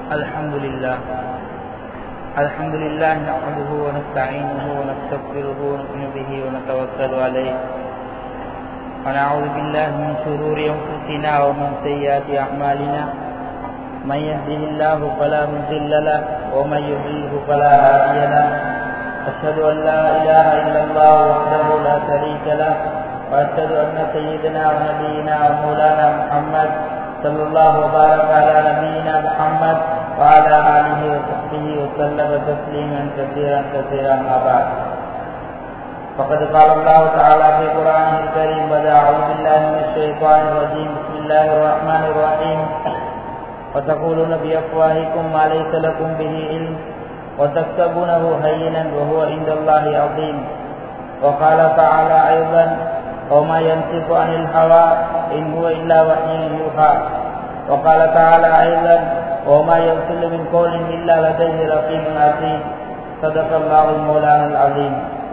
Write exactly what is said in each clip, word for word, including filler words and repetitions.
الحمد لله الحمد لله نحمده ونستعينه ونستغفره ونؤمن به ونتوكل عليه ونعوذ بالله من شرور أنفسنا ومن سيئات أعمالنا من يهده الله فلا مضل له ومن يضلل فلا هادي له أشهد أن لا إله إلا الله وحده لا شريك له وأشهد أن سيدنا ونبينا ومولانا محمد صلى الله وبارك على نبينا محمد وعلى آله وصحبه وسلم تسليما كثيرا كثيرا أما بعد فقد قال الله تعالى في القرآن الكريم بعد أعوذ بالله من الشيطان الرجيم بسم الله الرحمن الرحيم وتقولون بأفواهكم ما ليس لكم به علم وتحسبونه هينا وهو عند الله عظيم وقال تعالى أيضا وما ينطق عن الهوى إن هو إلا وحي يوحى وقال تعالى أيضا وما يرسل من قول إلا لديه رقيب عتيد صدق الله المولانا العظيم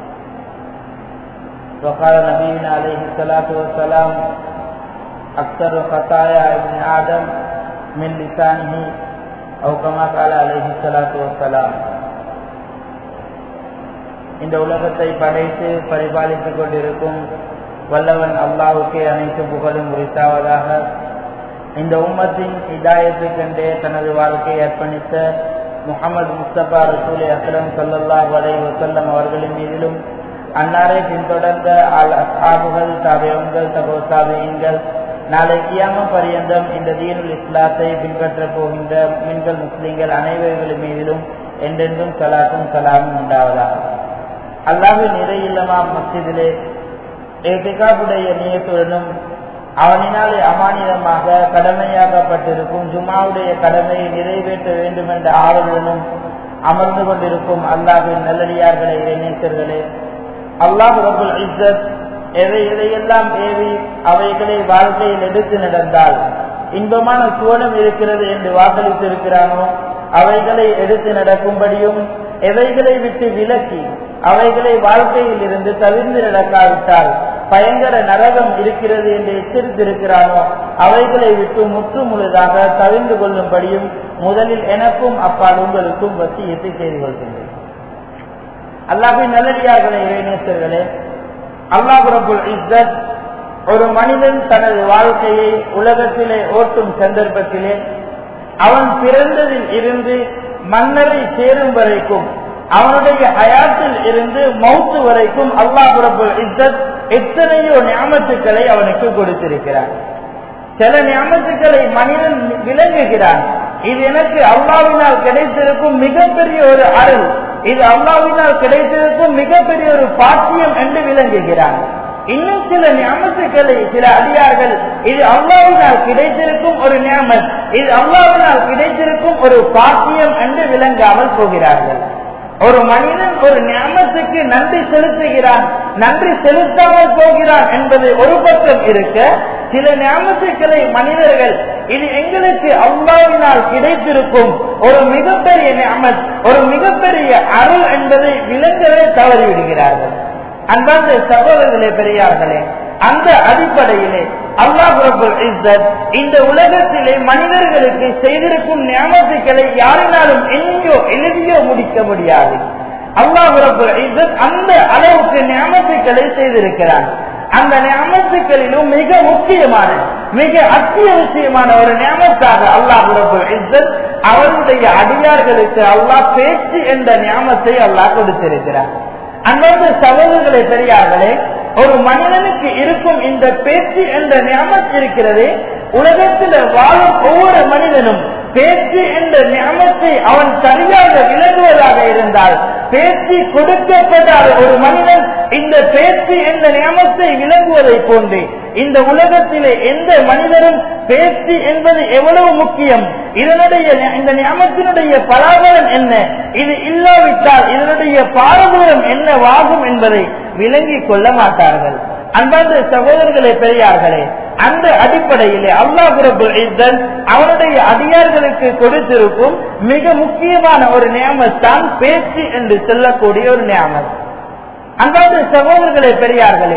وقال نبينا عليه الصلاة والسلام أكثر خطايا ابن آدم من لسانه أو كما قال عليه الصلاة والسلام இந்த உலகத்தை படைத்து பரிபாலித்துக் கொண்டிருக்கும் வல்லவன் அல்லாஹ்வுக்கே அனைத்து புகழும் உரித்தாவதாக. இந்த உம்மத்தின் ஹிதாயத்துக்கென்றே தனது வாழ்க்கையை அர்ப்பணித்த முஹம்மது முஸ்தபா ரசூல் அக்ரம் ஸல்லல்லாஹு அலைஹி வஸல்லம் அவர்களின் மீதிலும் அன்னாரை பின்தொடர்ந்த அல் அஸ்ஹாபுகள் தாபிஈன்கள் தபோ தாபிஈன்கள் நாளை கியாமத் பரியந்தம் இந்த தீனுல் இஸ்லாத்தை பின்பற்றப் போகின்ற முஸ்லிம்கள் முஸ்லிம்கள் அனைவர்களின் மீதிலும் என்றென்றும் ஸலாத்தும் ஸலாமும் உண்டாவதாக. அல்லாஹ்வின் நிறையில்லமா மஸ்ஜிதிலே இஹ்திகாஃபுடைய நியத்துடனும் அவனினாலே அமானிதமாக கடமையாக்கப்பட்டிருக்கும் ஜும்ஆவுடைய கடமையை நிறைவேற்ற வேண்டும் என்ற ஆவலுடனும் அமர்ந்து கொண்டிருக்கும் அல்லாஹ்வின் நல்லடியார்களே, இறைநேசர்களே, அல்லாஹ் ரப்புல் இஸ்ஸத் எதை எதையெல்லாம் ஏவி அவைகளை வாழ்க்கையில் எடுத்து நடந்தால் இன்பமான சுவனம் இருக்கிறது என்று வாக்களித்து இருக்கிறானோ அவைகளை எடுத்து நடக்கும்படியும் எவைகளை விட்டு விலக்கி அவைகளை வாழ்க்கையில் இருந்து தவிர்ந்து நடக்காவிட்டால் பயங்கர நரகம் இருக்கிறது என்று எச்சரித்திருக்கிறானோ அவைகளை விட்டு முற்று முழுதாக தவிர்ந்து கொள்ளும்படியும் முதலில் எனக்கும் அப்பால் உங்களுக்கும் வசியத்தை செய்து கொள்கின்றேன். அல்லாஹ்வின் நல்லடியார்களே, இறைநேசர்களே, அல்லாஹ் ரப்புல் இஸ்ஸத் ஒரு மனிதன் தனது வாழ்க்கையை உலகத்திலே ஓட்டும் சந்தர்ப்பத்திலே அவன் பிறந்ததில் இருந்து மன்னரை சேரும் வரைக்கும் அவனுடைய ஹயாத்தில் இருந்து மௌத்து வரைக்கும் அல்லாஹ் ரப்புல் இஸ்ஸத் எத்தனையோ நியாமத்துக்களை அவனுக்கு கொடுத்திருக்கிறான். சில நியாமத்துக்களை மனிதன் விளங்குகிறான், இது எனக்கு அல்லாஹ்வினால் கிடைத்திருக்கும் மிகப்பெரிய ஒரு அருள், இது அல்லாஹ்வினால் கிடைத்திருக்கும் மிகப்பெரிய ஒரு பாக்கியம் என்று விளங்குகிறான். இன்னும் சில நியாமத்துக்களை சில அடியார்கள் இது அல்லாஹ்வினால் கிடைத்திருக்கும் ஒரு நியாமத், இது அல்லாஹ்வினால் கிடைத்திருக்கும் ஒரு பாக்கியம் என்று விளங்காமல் போகிறார்கள். ஒரு மனிதன் ஒரு நியாமத்துக்கு நன்றி செலுத்துகிறான், நன்றி செலுத்தாமல் போகிறான் என்பது ஒரு பக்கம் இருக்க, சில நியாமத்துக்களை மனிதர்கள் இது எங்களுக்கு அல்லாஹ்வினால் கிடைத்திருக்கும் ஒரு மிகப்பெரிய நியாமத், ஒரு மிகப்பெரிய அருள் என்பதை விளங்கவே தவறிவிடுகிறார்கள். அன்பார்ந்த சகோதரர்களே, பெரியார்களே, அந்த அடிப்படையிலே அல்லாஹ் ரப்புல் இஸ்ஸத் இந்த உலகத்திலே மனிதர்களுக்கு செய்திருக்கும் நியாமத்துக்களை யாரினாலும் எங்கோ எழுதியோ முடிக்க முடியாது. அல்லாஹ் ரப்புல் இஸ்ஸத் அந்த அளவுக்கு நியாமத்துக்களை செய்திருக்கிறான். அந்த நியாமத்துக்களிலும் மிக முக்கியமான மிக அத்தியாவசியமான ஒரு நியாமத்தாக அல்லாஹ் ரப்புல் இஸ்ஸத் அவருடைய அடியார்களுக்கு அல்லாஹ் பேச்சு என்ற நியாமத்தை அல்லாஹ் கொடுத்திருக்கிறார். அன்பார்ந்த சகோதரர்களே, பெரியார்களே, ஒரு மனிதனுக்கு இருக்கும் இந்த பேச்சு என்ற நியாமத் இருக்கிறது. உலகத்தில் வாழும் ஒவ்வொரு மனிதனும் பேச்சு என்ற நியாமத்தை அவன் சரியாக விளங்குவதாக இருந்தால், பேச்சு கொடுக்கப்படாத ஒரு மனிதன் இந்த பேச்சு என்ற நியாமத்தை விளங்குவதை போன்று இந்த உலகத்திலே எந்த மனிதனும் பேச்சு என்பது எவ்வளவு முக்கியம், இதனுடைய இந்த நியாமத்தினுடைய பலாபலன் என்ன, இது இல்லாவிட்டால் இதனுடைய பாரதூரம் என்னவாகும் என்பதை விளங்கிக் கொள்ள மாட்டார்கள். அன்பார்ந்த சகோதரர்களே, பெரியார்களே, அந்த அடிப்படையிலே அல்லாஹ் ரப்புல் இஸ்ஸத் அவனுடைய அடியார்களுக்கு கொடுத்திருக்கும் மிக முக்கியமான ஒரு நியாமத் தான் பேச்சு என்று சொல்லக்கூடிய ஒரு நியாமத். அன்பார்ந்த சகோதரர்களே, பெரியார்களே,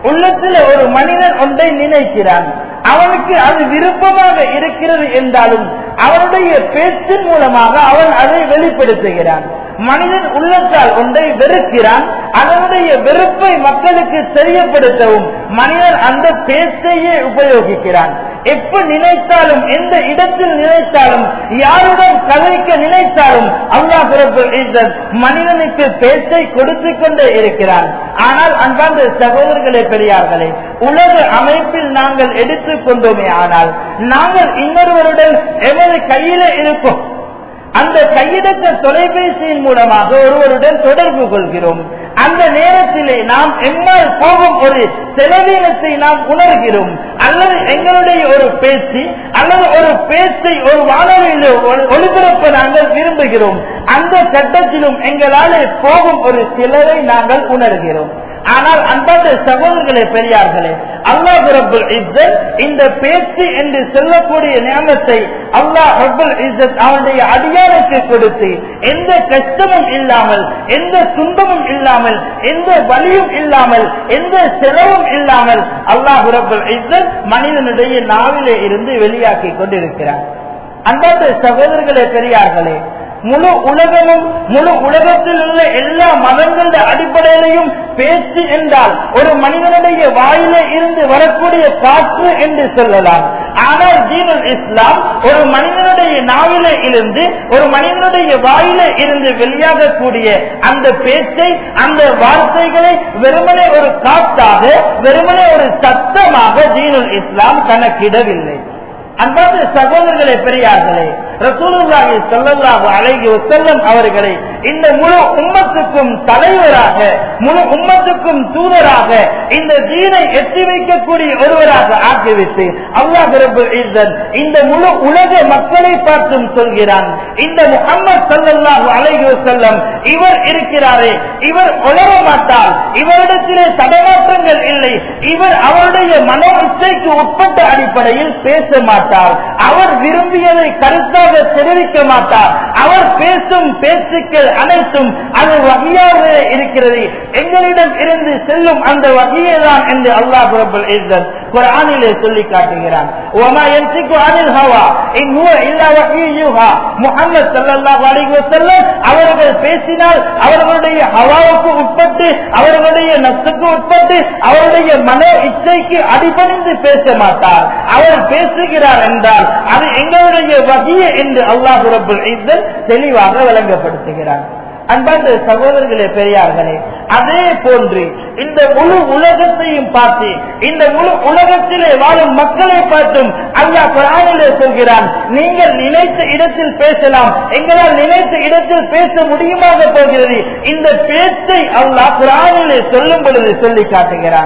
உள்ளத்தில் ஒரு மனிதன் ஒன்றை நினைக்கிறான், அவனுக்கு அது விருப்பமாக இருக்கிறது என்றாலும் அவனுடைய பேச்சின் மூலமாக அவன் அதை வெளிப்படுத்துகிறான். மனிதன் உள்ளத்தால் ஒன்றை வெறுக்கிறான், அதனுடைய வெறுப்பை மக்களுக்கு தெரியப்படுத்தவும் மனிதன் அந்த பேச்சையே உபயோகிக்கிறான். எப்ப நினைத்தாலும், எந்த இடத்தில் நினைத்தாலும், யாருடன் கதைக்க நினைத்தாலும் அல்லாஹ் ரப்பல் இஸ்ஸத் மனிதனுக்கு பேச்சை கொடுத்து கொண்டே இருக்கிறான். ஆனால் அன்பார்ந்த சகோதரர்களே, பெரியார்களே, உலக அமைப்பில் நாங்கள் எடுத்துக் கொண்டோமே ஆனால் நாங்கள் இன்னொருவருடன் எமது கையில இருப்போம். அந்த கையடக்க தொலைபேசியின் மூலமாக ஒருவருடன் தொடர்பு கொள்கிறோம். அந்த நேரத்திலே நாம் எம்மால் போகும் ஒரு செலவீனத்தை நாம் உணர்கிறோம். அல்லது எங்களுடைய ஒரு பேச்சு அல்லது ஒரு பேச்சை ஒரு வானொலியில் ஒளிபரப்ப நாங்கள் விரும்புகிறோம். அந்த கட்டத்திலும் எங்களால் போகும் ஒரு சிலரை நாங்கள் உணர்கிறோம். ஆனால் அன்பார்ந்த சகோதரர்களே, பெரியார்களே, அல்லாஹ் ரப்பல் இஸ்ஸத் இந்த பேச்சு என்று சொல்லக்கூடிய நியமத்தை அல்லாஹ் ரப்பல் இஸ்ஸத் அவனுடைய அடியாருக்கு கொடுத்து எந்த கஷ்டமும் இல்லாமல், எந்த துன்பமும் இல்லாமல், எந்த வலியும் இல்லாமல், எந்த செலவும் இல்லாமல் அல்லாஹ் ரப்பல் இஸ்ஸத் மனிதனுடைய நாவிலே இருந்து வெளியாக்கி கொண்டிருக்கிறார். அன்பார்ந்த சகோதரர்களே, பெரியார்களே, முழு உலகமும் முழு உலகத்தில் உள்ள எல்லா மதங்களுடைய அடிப்படையிலையும் பேச்சு என்றால் ஒரு மனிதனுடைய வாயிலே இருந்து வரக்கூடிய காற்று என்று சொல்லலாம். ஆனால் தீனுல் இஸ்லாம் ஒரு மனிதனுடைய நாவிலே இருந்து ஒரு மனிதனுடைய வாயிலே இருந்து வெளியாகக்கூடிய அந்த பேச்சை, அந்த வார்த்தைகளை வெறுமனே ஒரு காற்றாக, வெறுமனே ஒரு சத்தமாக தீனுல் இஸ்லாம் கணக்கிடவில்லை. அன்பார்ந்த சகோதரர்களே, பெரியார்களே, ரசூலுல்லாஹி ஸல்லல்லாஹு அலைஹி வஸல்லம் அவர்களை இந்த முழு உம்மத்துக்கும் தலைவராக, முழு உம்மத்துக்கும் தூதராக, இந்த தீனை எட்டி வைக்கக்கூடிய ஒருவராக ஆக்கிவிட்டு அல்லாஹ் ரப்பல் இஸ்ஸத் இந்த முழு உலக மக்களை பார்த்தும் சொல்கிறான், இந்த முஹம்மது ஸல்லல்லாஹு அலைஹி வஸல்லம் இவர் இருக்கிறாரே, இவர் உலர மாட்டார், இவரிடத்திலே தடமாற்றங்கள் இல்லை, இவர் அவருடைய மனோ இச்சைக்கு உட்பட்ட அடிப்படையில் பேச மாட்டார், அவர் விரும்பியதை கருத்தாக தெரிவிக்க மாட்டார், அவர் பேசும் பேச்சுக்கள் அனைத்தும் அது வகையாக இருக்கிறது, எங்களிடம் இருந்து செல்லும் அந்த வகையே தான் என்று அல்லாஹ் ரப்பல் இஸ்ஸத் குர்ஆனிலே சொல்லி காட்டுகிறான். வமா யன்திகு அனில் ஹவா இன் ஹுவ இல்லா வஹீ யூஹா. முஹம்மது ஸல்லல்லாஹு அலைஹி வஸல்லம் அவர்கள் பேசினால் அவர்களுடைய ஹவாவுக்கு உட்பட்டு, அவர்களுடைய நஃப்ஸுக்கு உட்பட்டு, அவருடைய மனோ இச்சைக்கு அடிபணிந்து பேச மாட்டார். அவர் பேசுகிறார் என்றால் அது எங்களுடைய வஹீயே என்று அல்லாஹ் ரப்பல் இஸ்ஸத் தெளிவாக விளங்கப்படுத்துகிறார். அன்பார்ந்த சகோதரர்களே, பெரியார்களே, அதே போன்று இந்த முழு உலகத்தையும் பார்த்து, இந்த முழு உலகத்திலே வாழும் மக்களை பார்த்தும் அல்லாஹ் குர்ஆனிலே சொல்கிறான், நீங்கள் நினைத்த இடத்தில் பேசலாம், எங்களால் நினைத்த இடத்தில் பேச முடியுமாக போகிறது. இந்த பேச்சை அல்லாஹ் குர்ஆனிலே சொல்லும் பொழுது சொல்லி காட்டுகிறான்.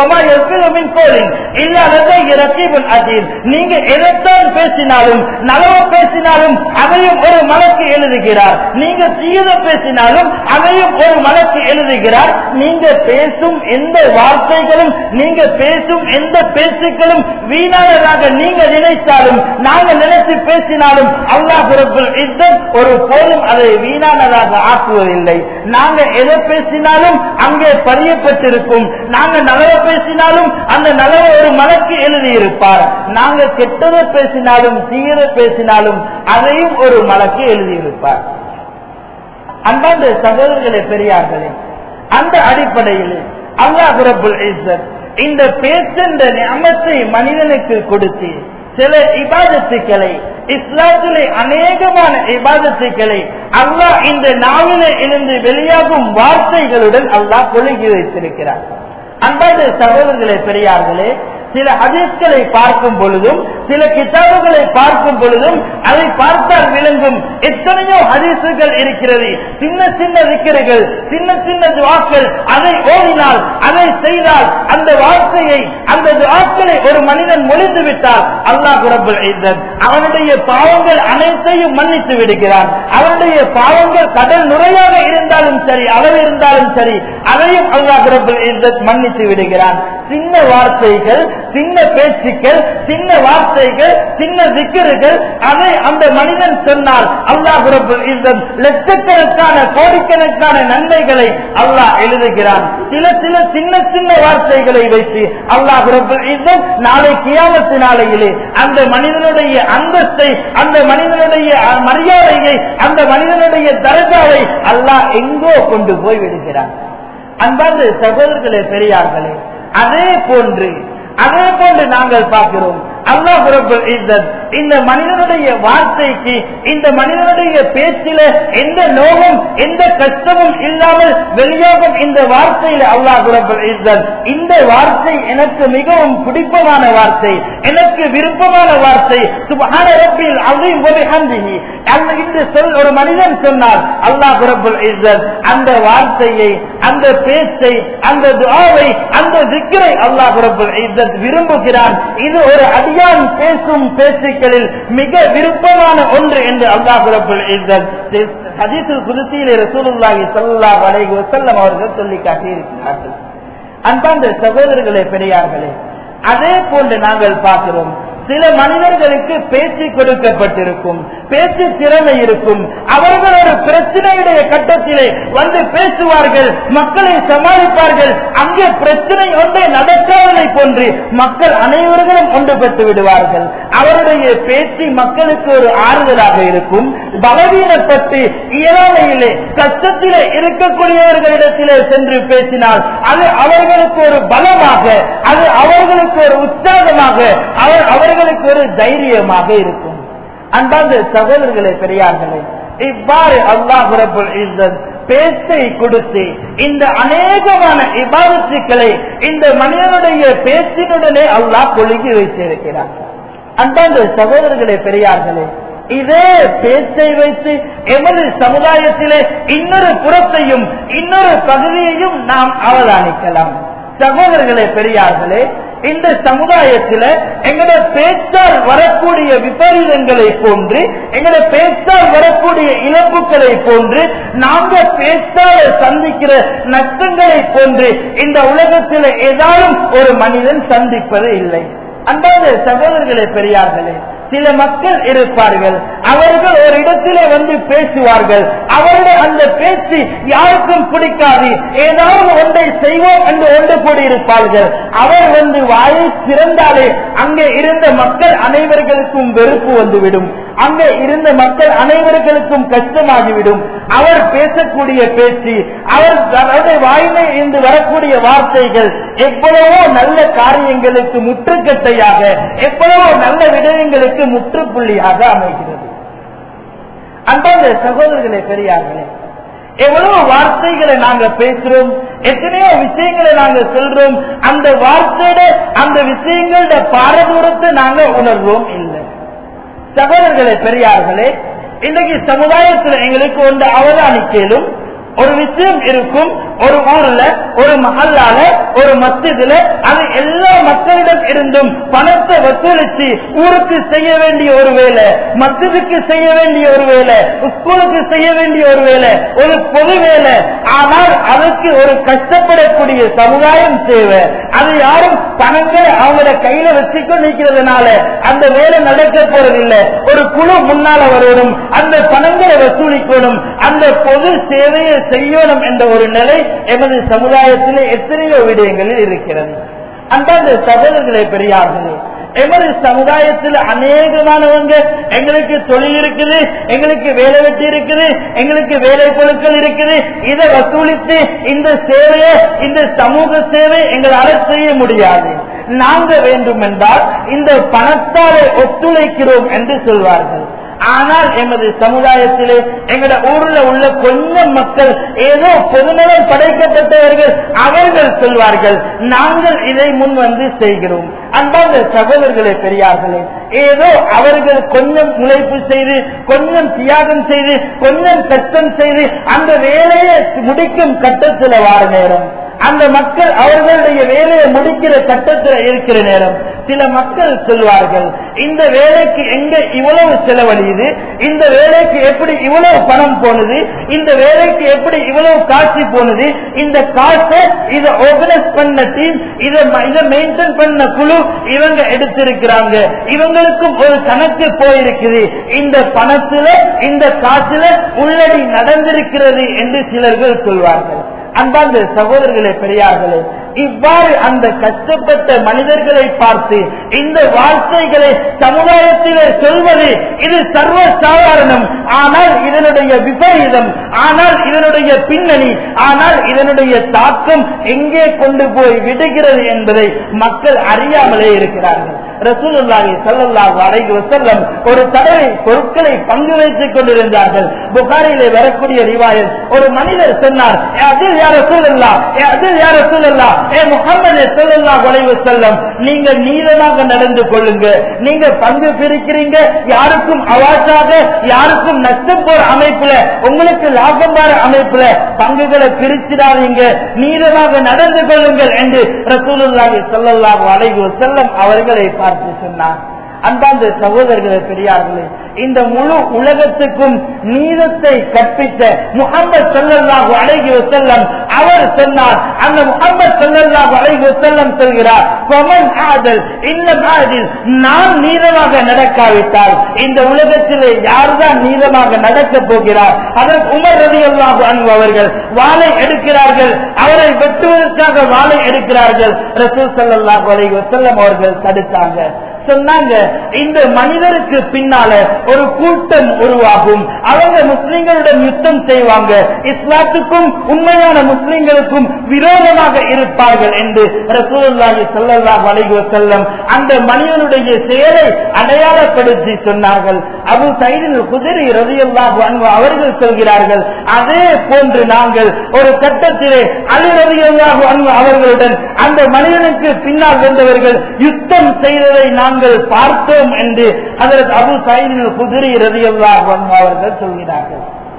நீங்க எதைத்தான் பேசினாலும், நலவு பேசினாலும் அதையும் ஒரு மலக்கு எழுதுகிறார், நீங்க தீயத பேசினாலும் அதையும் ஒரு மலக்கு எழுதுகிறார். நீங்க பேசும் எந்த வார்த்தைகளும், நீங்க பேசும் எந்த பேச்சுக்களும் வீணானதாக நீங்க நினைத்தாலும், நாங்க நினைத்து பேசினாலும் அல்லாஹ் ரப்பல் இஸ்ஸத் ஒரு போதும் அதை வீணானதாக ஆக்குவதில்லை. நாங்க எதை பேசினாலும் அங்கே பதியப்பட்டிருக்கும், நாங்க நலவ பேசினாலும் அந்த நலவ ஒரு மலக்கு எழுதியிருப்பார், நாங்க கெட்டதை பேசினாலும் தீர பேசினாலும் அதையும் ஒரு மலக்கு எழுதியிருப்பார். அன்பார்ந்த சகோதரர்களே, பெரியார்களே, அந்த அடிப்படையில் அல்லாஹ் ரப்பல் இஸ்ஸத் இந்த பேச்சென்ற நிஅமத்தை மனிதனுக்கு கொடுத்து சில இபாதத்துக்களை, இஸ்லாத்திலே அநேகமான இபாதத்துக்களை அல்லாஹ் இந்த நாவிலே இருந்து வெளியாகும் வார்த்தைகளுடன் அல்லாஹ் கொழுகி வைத்திருக்கிறார். அன்பார்ந்த சகோதரர்களே, பெரியார்களே, சில ஹதீஸ்களை பார்க்கும் பொழுதும் சில கிதாபுகளை பார்க்கும் பொழுதும் அதை பார்த்தால் விளங்கும் எத்தனையோ ஹதீசுகள் இருக்கிறது. சின்ன சின்ன திக்ருகள், சின்ன சின்ன துஆக்கள், அதை ஓதினால், அதை செய்தால், அந்த வார்த்தையை, அந்த துஆக்களை ஒரு மனிதன் மொழிந்து விட்டால் அல்லாஹ் ரப்பல் இஸ்ஸத் அவனுடைய பாவங்கள் அனைத்தையும் மன்னித்து விடுகிறான். அவனுடைய பாவங்கள் கடல் நுரையாக இருந்தாலும் சரி, அளவு இருந்தாலும் சரி, அதையும் அல்லாஹ் ரப்பல் இஸ்ஸத் மன்னித்து விடுகிறான். சின்ன வார்த்தைகள், சின்ன பேச்சுக்கள், சின்ன வார்த்தைகள், சின்ன திக்ருகள், அதை அந்த மனிதன் சொன்னால் அல்லாஹ் ரப்பல் இஸ்ஸத் லட்சக்கணக்கான கோடிக்கணக்கான நன்மைகளை அல்லாஹ் எழுதுகிறான். சில சில சின்ன சின்ன வார்த்தைகளை வைத்து அல்லாஹ் ரப்பல் இஸ்ஸத் நாளை கியாமத் நாளையிலே அந்த மனிதனுடைய அந்தஸ்தை, அந்த மனிதனுடைய மரியாதையை, அந்த மனிதனுடைய தரஜாவை அல்லாஹ் எங்கோ கொண்டு போய் விடுகிறான். அன்பார்ந்த சகோதரர்களே, பெரியார்களே, அதே போன்று அதே போன்று நாங்கள் பார்க்கிறோம் அல்லாஹ் ரப்பல் இஸ்ஸத் இந்த மனிதனுடைய வார்த்தைக்கு, இந்த மனிதனுடைய பேச்சில எந்த நோவும் எந்த கஷ்டமும் இல்லாமல் வெளியாகும் இந்த வார்த்தையில அல்லாஹ் ரப்பல் இஸ்ஸத் இந்த வார்த்தை எனக்கு மிகவும் பிடிப்பமான வார்த்தை, எனக்கு விருப்பமான வார்த்தை, சுப்ஹான ரப்பில் அஸீம் வ பிஹம்திஹி இந்த சொல் ஒரு மனிதன் சொன்னால் அல்லாஹ் ரப்பல் இஸ்ஸத் அந்த வார்த்தையை, அந்த பேச்சை, அந்த துஆவை, அந்த zikரை அல்லாஹ் ரப்பல் இஸ்ஸத் விரும்புகிறான். இது ஒரு அடியான் பேசும் பேச்சுக்களில் மிக விருப்பமான ஒன்று என்று அல்லாஹ் ரப்பல் இஸ்ஸத் ஹதீஸுல் குத்ஸியிலே ரசூலுல்லாஹி ஸல்லல்லாஹு அலைஹி வஸல்லம் அவர்கள் சொல்லி காட்டியிருக்கிறார்கள். அன்பார்ந்த சகோதரர்களே, பெரியார்களே, அதே போன்று நாங்கள் பார்க்கிறோம் சில மனிதர்களுக்கு பேச்சு கொடுக்கப்பட்டிருக்கும், பேச்சு திறமை இருக்கும், அவர்கள் ஒரு பிரச்சனையுடைய கட்டத்திலே வந்து பேசுவார்கள், மக்களை சமாளிப்பார்கள். அங்கே பிரச்சனை ஒன்றை நடக்காததை போன்று மக்கள் அனைவர்களும் ஒன்றுபட்டு விடுவார்கள். அவருடைய பேச்சு மக்களுக்கு ஒரு ஆறுதலாக இருக்கும். பலவீனப்பட்டு இயலாமையிலே கஷ்டத்திலே இருக்கக்கூடியவர்களிடத்திலே சென்று பேசினால் அது அவர்களுக்கு ஒரு பலமாக, அது அவர்களுக்கு ஒரு உற்சாகமாக, அவர் அவர்களுக்கு ஒரு தைரியமாக இருக்கும். அன்பார்ந்த சகோதரர்களே, பெரியார்களே, இவ்வாறு அல்லாஹ் ரப்பல் இஸ்ஸத் பேச்சை கொடுத்து இந்த அநேகமான இபாதத்துக்களை இந்த மனிதனுடைய பேச்சினுடனே அல்லாஹ் கொழுகி வைத்திருக்கிறார். அன்பார்ந்த சகோதரர்களே, பெரியார்களே, இதே பேச்சை வைத்து எமது சமுதாயத்திலே இன்னொரு புறத்தையும் இன்னொரு பகுதியையும் நாம் அவதானிக்கலாம். சகோதரர்களே, பெரியார்களே, இந்த சமுதாயத்தில் எங்களுடைய பேச்சால் வரக்கூடிய விபரீதங்களை போன்று, எங்களுடைய பேச்சால் வரக்கூடிய இழப்புகளை போன்று, நாங்கள் பேச்சால் சந்திக்கிற நஷ்டங்களை போன்று இந்த உலகத்தில் ஏதாலும் ஒரு மனிதன் சந்திப்பது இல்லை. அன்பார்ந்த சகோதரர்களே, பெரியார்களே, சில மக்கள் இருப்பார்கள், அவர்கள் ஒரு இடத்திலே வந்து பேசுவார்கள், அவருடைய அந்த பேச்சு யாருக்கும் பிடிக்காது, ஏதாவது ஒன்றை செய்வோம் என்று ஒன்று கூடியிருப்பார்கள். அவர் வந்து வாயை திறந்தாலே அங்கே இருந்த மக்கள் அனைவர்களுக்கும் வெறுப்பு வந்துவிடும், அங்கே இருந்த மக்கள் அனைவர்களுக்கும் கஷ்டமாகிவிடும். அவர் பேசக்கூடிய பேச்சு, அவர் வாயிலே இருந்து வரக்கூடிய வார்த்தைகள் எவ்வளவோ நல்ல காரியங்களுக்கு முற்றுக்கட்டையாக, எவ்வளவோ நல்ல விடயங்களுக்கு முற்றுப்புள்ளியாக அமைகிறது. அன்பார்ந்த சகோதரர்களே, பெரியார்களே, எவ்வளவு வார்த்தைகளை நாங்க பேசுறோம், எத்தனையோ விஷயங்களை நாங்க சொல்றோம், அந்த வார்த்தையோட அந்த விஷயங்களோட பாரதூரத்தை நாங்க உணர்வோம் இல்லை. சகோதரர்களே, பெரியார்களே, இன்னைக்கு சமுதாயத்தில் எங்களுக்கு ஒன்று அவதானிக்கலும் ஒரு விஷயம் இருக்கும். ஒரு ஊர்ல, ஒரு மஹல்லால, ஒரு மஸ்ஜிதுல அது எல்லா மக்களிடம் இருந்தும் பணத்தை வசூலிச்சு ஊருக்கு செய்ய வேண்டிய ஒரு வேலை, மஸ்ஜிதுக்கு செய்ய வேண்டிய ஒரு வேலை, ஸ்கூலுக்கு செய்ய வேண்டிய ஒரு வேலை, ஒரு பொது வேலை. ஆனால் அதுக்கு ஒரு கஷ்டப்படக்கூடிய சமுதாயம் தேவை. அது யாரும் பணங்களை அவங்களோட கையில வச்சுக்கொண்டு நிற்கிறதுனால அந்த வேலை நடக்க போறதில்லை. ஒரு குழு முன்னால வரணும், அந்த பணங்களை வசூலிக்கணும், அந்த பொது சேவையை செய்யணும் என்ற ஒரு நிலை எமது சமுதாயத்திலே எத்தனையோ விடயங்களில் இருக்கிறது. அன்பார்ந்த சகோதரர்களே, பெரியார்களே, எமது சமுதாயத்தில் அநேகமானவங்க எங்களுக்கு தொழில் இருக்குது, எங்களுக்கு வேலை வெட்டி இருக்குது, எங்களுக்கு வேலை பொருட்கள் இருக்குது, இதை வசூலித்து இந்த சேவையை, இந்த சமூக சேவை எங்களால் செய்ய முடியாது, நாங்க வேண்டுமென்றால் இந்த பணத்தாலே ஒத்துழைக்கிறோம் என்று சொல்வார்கள். ஆனால் எமது சமுதாயத்திலே எங்களோட ஊர்ல உள்ள கொஞ்சம் மக்கள், ஏதோ பொதுநலம் படைக்கப்பட்டவர்கள், அவர்கள் சொல்வார்கள் நாங்கள் இதை முன் வந்து செய்கிறோம். அன்பார்ந்த சகோதரர்களே, பெரியார்களே, ஏதோ அவர்கள் கொஞ்சம் உழைப்பு செய்து, கொஞ்சம் தியாகம் செய்து, கொஞ்சம் கஷ்டம் செய்து அந்த வேலையை முடிக்கும் கட்டத்தில் வார நேரம் அந்த மக்கள் அவர்களுடைய வேலையை முடிக்கிற கட்டத்தில் இருக்கிற நேரம் சில மக்கள் சொல்வார்கள், இந்த வேலைக்கு எங்க இவ்வளவு செலவழியுது, இந்த வேலைக்கு எப்படி இவ்வளவு பணம் போனது, இந்த வேலைக்கு எப்படி இவ்வளவு காட்சி போனது, இந்த காசை இதை ஆர்கனைஸ் பண்ண டீம், இதை மெயின்டைன் பண்ண குழு இவங்க எடுத்திருக்கிறாங்க, இவங்களுக்கும் ஒரு கணக்கு போயிருக்குது, இந்த பணத்துல இந்த காசுல உள்ளடி நடந்திருக்கிறது என்று சிலர்கள் சொல்வார்கள். அன்பார்ந்த சகோதரர்களே, பெரியார்களே, இவ்வாறு அந்த கஷ்டப்பட்ட மனிதர்களை பார்த்து இந்த வார்த்தைகளை சமுதாயத்திலே சொல்வது இது சர்வ சாதாரணம். ஆனால் இதனுடைய விபரீதம், ஆனால் இதனுடைய பின்னணி, ஆனால் இதனுடைய தாக்கம் எங்கே கொண்டு போய் விடுகிறது என்பதை மக்கள் அறியாமலே இருக்கிறார்கள். ரசூலுல்லாஹி ஸல்லல்லாஹு அலைஹி வஸல்லம் ஒரு தடவை பொருட்களை பங்கு வைத்துக் கொண்டிருந்தார்கள். புகாரிலே வரக்கூடிய ரிவாயத், ஒரு மனிதர் சொன்னார், அதில் யா ரசூலுல்லாஹ், அதில் யா ரசூலுல்லாஹ், ஏ முஹம்மது ஸல்லல்லாஹு அலைஹி வஸல்லம், நீங்க நீதமாக நடந்து கொள்ளுங்க, நீங்க பங்கு பிரிக்கிறீங்க, யாருக்கும் அவாசாக யாருக்கும் நஷ்டம் போற அமைப்புல, உங்களுக்கு லாபம் வர அமைப்புல பங்குகளை பிரிச்சிடாதீங்க, நீதமாக நடந்து கொள்ளுங்கள் என்று ரசூலுல்லாஹி ஸல்லல்லாஹு அலைஹி வஸல்லம் அவர்களை பார்த்து சொன்னார். அன்பார்ந்த சகோதரர்களே, பெரியார்களே, இந்த முழு உலகத்துக்கும் நீதத்தை கற்பித்த முஹம்மது ஸல்லல்லாஹு அலைஹி வஸல்லம் அவர் சொன்னார். அந்த முஹம்மது ஸல்லல்லாஹு அலைஹி வஸல்லம் சொல்கிறார், ஃபமன் ஆதல் இல்லம் ஆதில், நான் நீதமாக நடக்காவிட்டால் இந்த உலகத்திலே யார்தான் நீதமாக நடக்க போகிறார்? அதற்கு உமர் ரலியல்லாஹு அன்ஹு அவர்கள் வாளை எடுக்கிறார்கள், அவரை வெட்டுவதற்காக வாளை எடுக்கிறார்கள். ரசூல் ஸல்லல்லாஹு அலைஹி வஸல்லம் அவர்கள் தடுத்தாங்க. சொன்னாங்க, இந்த மனிதருக்கு பின்னால ஒரு கூட்டம் உருவாகும், அவங்க முஸ்லிம்களுடன் யுத்தம் செய்வாங்க, இஸ்லாத்துக்கும் உண்மையான முஸ்லிம்களுக்கும் விரோதமாக இருப்பார்கள் என்று ரசூலுல்லாஹி ஸல்லல்லாஹு அலைஹி வஸல்லம் அந்த மனிதனுடைய செயலை அடையாளப்படுத்தி சொன்னார்கள். அபூ சயீத் அல்-குத்ரி ரலியல்லாஹு அன்ஹு அவர்கள் சொல்கிறார்கள், அதே போன்று நாங்கள் ஒரு கட்டத்திலே அலி ரலியல்லாஹு அன்ஹு அவர்களுடன் அந்த மனிதனுக்கு பின்னால் வந்தவர்கள் யுத்தம் செய்ததை நாங்கள் பார்த்தோம் என்று ஹஜ்ரத் அபூ சயீத் அல்-குத்ரி ரலியல்லாஹு அன்ஹு அவர்கள் சொல்கிறார்கள்.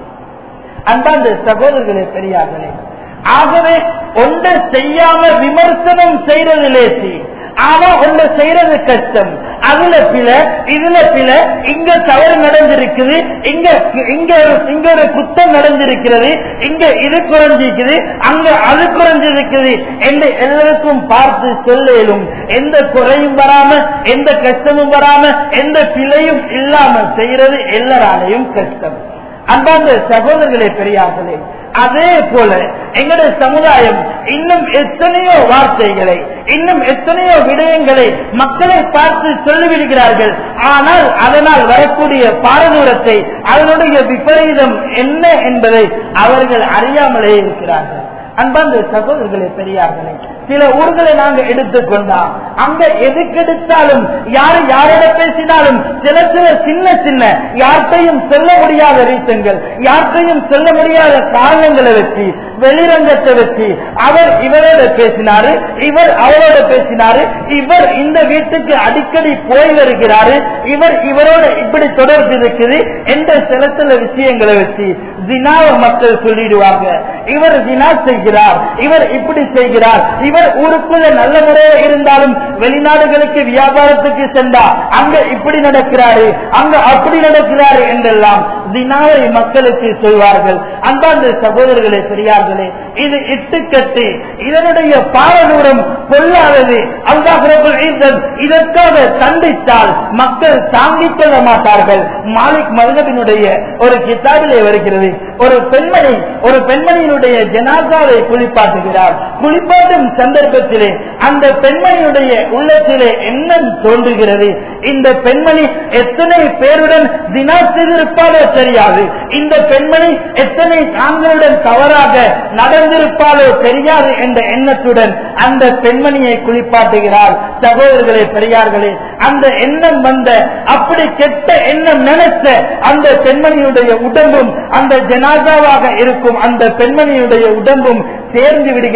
அன்பார்ந்த சகோதரர்களே, பெரியார்களே, ஆகவே ஒன்றை செய்யாம விமர்சனம் செய்யறது லேசி, ஆனா ஒன்று செய்யறது கஷ்டம். அதுல பில, இதுல பில, இங்க தவறு நடந்திருக்குது, இங்க இங்க இங்க ஒரு குற்றம் நடந்திருக்கிறது, இங்க இது குறைஞ்சிருக்குது, அங்க அது குறைஞ்சிருக்குது என்று எல்லாருக்கும் பார்த்து சொல்லும். எந்த குறையும் வராம, எந்த கஷ்டமும் வராம, எந்த பிழையும் இல்லாம செய்யறது எல்லாராலையும் கஷ்டம். அன்பார்ந்த சகோதரர்களே, பெரியார்களே, அதே போல எங்களுடைய சமுதாயம் இன்னும் எத்தனையோ வார்த்தைகளை, இன்னும் எத்தனையோ விடயங்களை மக்களை பார்த்து சொல்லிவிடுகிறார்கள். ஆனால் அதனால் வரக்கூடிய பாரதூரத்தை, அதனுடைய விபரீதம் என்ன என்பதை அவர்கள் அறியாமலே இருக்கிறார்கள். அன்பார்ந்த சகோதரர்களே, பெரியார்களே, சில ஊர்களை நாங்க எடுத்துக்கொண்டா அங்க எதுக்கெடுத்தாலும் யாரு யாரோட பேசினாலும் சில சில சின்ன சின்ன யார்கிட்டையும் சொல்ல முடியாத ரீசன்கள், யார்கிட்டையும் சொல்ல முடியாத காரணங்களை வச்சு, வெளிரங்கத்தை வச்சு, அவர் இவரோட பேசினாரு, இவர் அவரோட பேசினாரு, இவர் இந்த வீட்டுக்கு அடிக்கடி போய் வருகிறாரு, இவர் இவரோட இப்படி தொடர்பு இருக்குது என்ற சில சில விஷயங்களை வச்சு ஜினாவை மக்கள் சொல்லிடுவாங்க. இவர் ஜினா செய்கிறார், இவர் இப்படி செய்கிறார், இவர் ஊருக்குள்ள நல்ல முறையாக இருந்தாலும் வெளிநாடுகளுக்கு வியாபாரத்துக்கு சென்றா அங்க இப்படி நடக்கிறாரு, அங்க அப்படி நடக்கிறாரு என்றெல்லாம் ஜினாவை மக்களுக்கு சொல்வார்கள். அன்பார்ந்த சகோதரர்களே, பெரியார்களே, இது இட்டுக்கட்டு, இதனுடைய பாரதூரம் பொல்லாதது. அல்லாஹ் ரப்பல் இஸ்ஸத் இதற்காக தண்டித்தால் மக்கள் தாங்கிக் கொள்ள மாட்டார்கள். மாலிக் மதுஹபினுடைய ஒரு கிதாபிலே வருகிறது, ஒரு பெண்மணி ஒரு பெண்மணியினுடைய ஜனாசாவை குளிப்பாட்டுகிறார். குளிப்பாட்டும் சந்தர்ப்பத்திலே அந்த பெண்மணியுடைய உள்ளத்திலே எண்ணம் தோன்றுகிறது, இந்த பெண்மணி எத்தனை பேருடன் தினா செய்திருப்பாலோ தெரியாது, இந்த பெண்மணி எத்தனை ஆண்களுடன் தவறாக நடந்திருப்பாலோ தெரியாது என்ற எண்ணத்துடன் அந்த பெண்மணியை குளிப்பாட்டுகிறார். சகோதரர்களே, பெரியார்களே, அந்த எண்ணம் வந்த, அப்படி கெட்ட எண்ணம் நினைத்த அந்த பெண்மணியுடைய உடம்பும் அந்த ஜனாசாவாக இருக்கும் அந்த பெண்மணியுடைய உடம்பும் சேர்ந்து விடுகிறது.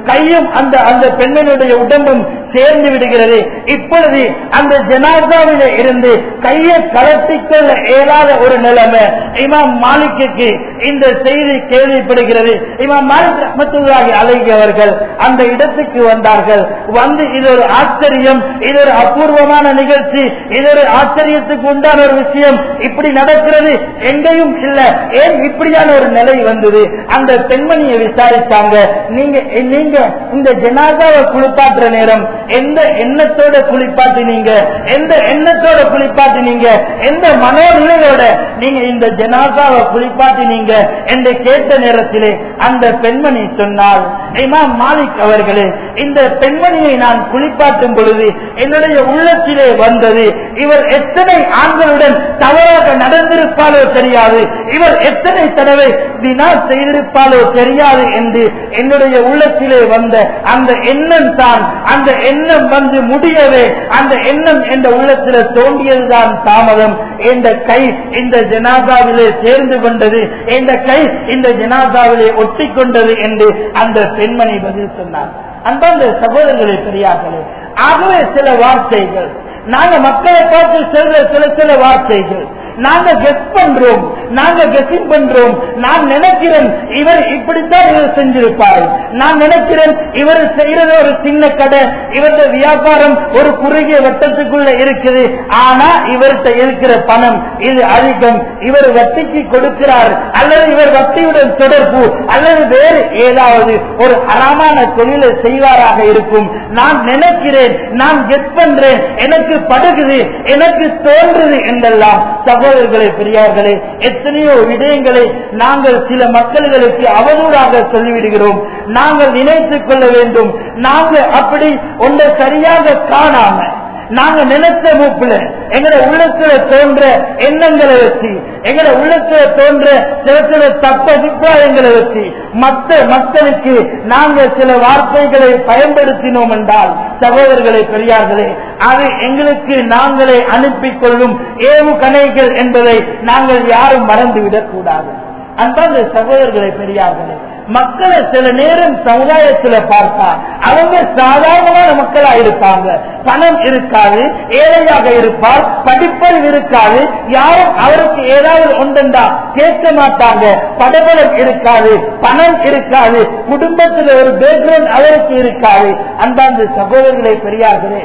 கையும் அந்த அந்த பெண்மணியுடைய உடம்பும் சேர்ந்து விடுகிறது. இப்பொழுது அந்த ஜனாசாவில இருந்து கையை கலட்டிக்கொள்ள இயலாத ஒரு நிலைமை இமாம் மாலிக்கு இந்த செய்தி கேள்விப்படுகிறது. இமாம் மாலிக் ரஹ்மத்துல்லாஹி அலைஹி அவர்கள் அந்த இடத்துக்கு வந்தார்கள். வந்து இது ஒரு ஆச்சரியம், இது ஒரு அபூர்வமான நிகழ்ச்சி, இது ஒரு ஆச்சரியத்துக்கு உண்டான ஒரு விஷயம், இப்படி நடக்கிறது எங்கேயும் இல்ல, ஏன் இப்படியான ஒரு நிலை வந்தது? அந்த பெண்மணியை விசாரித்தாங்க. நீங்க நீங்க இந்த ஜனாசாவை குளிப்பாட்டுற நேரம் எந்த எண்ணத்தோட குளிப்பாட்டினீங்க, எந்த எண்ணத்தோட குளிப்பாட்டினீங்க, எந்த மனோநிலையோட நீங்க இந்த ஜனாசாவை குளிப்பாட்டினீங்க என்று கேட்ட நேரத்திலே அந்த பெண்மணி சொன்னால், இமாம் மாலிக் அவர்களே, இந்த பெண்மணியை நான் குளிப்பாட்டும் பொழுது என்னுடைய உள்ளத்திலே வந்தது, இவர் எத்தனை ஆண்களுடன் தவறாக நடந்திருப்பாலோ தெரியாது, இவர் எத்தனை தடவை தினா செய்திருப்பாலோ தெரியாது என்று என்னுடைய உள்ளத்திலே வந்த அந்த எண்ணம் தான், அந்த எண்ணம் வந்து முடியவே அந்த எண்ணம் என்ற உள்ளத்திலே தோண்டியதுதான் தாமதம். என்ற கை இந்த ஜனாசாவிலே சேர்ந்து கொண்டது, என்ற கை இந்த ஜனாசாவிலே ஒட்டி கொண்டது என்று அந்த பெண்மணி பதில் சொன்னார். அன்பார்ந்த சகோதரர்களே, பெரியார்களே, ஆகவே சில வார்த்தைகள் நாங்க மக்களை பார்த்து சொல்ற சில சில வார்த்தைகள் நாங்க கெஸ் பண்றோம், நாங்க கெஸிங் பண்றோம். நான் நினைக்கிறேன் இவர் இப்படித்தான் இவர் செஞ்சிருப்பார், நான் நினைக்கிறேன் இவர் செய்யறது ஒரு சின்ன கடை, இவருடைய வியாபாரம் ஒரு குறுகிய வட்டத்துக்குள்ள இருக்குது, ஆனா இவர்கிட்ட இருக்கிற பணம் இது அதிகம், இவர் வட்டிக்கு கொடுக்கிறார், அல்லது இவர் வட்டியுடன் தொடர்பு, அல்லது வேறு ஏதாவது ஒரு அறமான தொழிலை செய்வாராக இருக்கும். நான் நினைக்கிறேன், நான் கெஸ் பண்றேன், எனக்கு படுகுது, எனக்கு தோன்றுது என்றெல்லாம் சகோதரர்களே, பெரியார்களே, எத்தனையோ விடயங்களை நாங்கள் சில மக்களுக்கு அவதூறாக சொல்லிவிடுகிறோம். நாங்கள் நினைத்துக் கொள்ள வேண்டும், நாங்கள் அப்படி ஒன்றை சரியாக காணாம நாங்க நினைச்ச மூப்புல எங்களை உள்ளத்துல தோன்ற எண்ணங்களை வச்சு, எங்களை உள்ளத்துல தோன்ற சில சில தப்ப அபிப்பிராயங்களை வச்சு மற்ற மக்களுக்கு நாங்கள் சில வார்த்தைகளை பயன்படுத்தினோம் என்றால் சகோதரர்களே, பெரியார்களே, அது எங்களுக்கு நாங்களே அனுப்பிக் கொள்ளும் ஏவு கணைகள் என்பதை நாங்கள் யாரும் மறந்துவிடக் கூடாது. அன்பார்ந்த சகோதரர்களே, பெரியார்களே, மக்களை சில நேரம் சமுதாயத்தில் பார்த்தா அவங்க சாதாரணமான மக்களா இருப்பாங்க, பணம் இருக்காது, ஏழையாக இருப்பார், படிப்பறிவு இருக்காது, யாரும் அவருக்கு ஏதாவது ஒன்றா கேட்க மாட்டாங்க, படபலம் இருக்காது, பணம் இருக்காது, குடும்பத்தில் ஒரு பேக்ரவுண்ட் அவருக்கு இருக்காது. அன்பார்ந்த சகோதரர்களே, பெரியார்களே,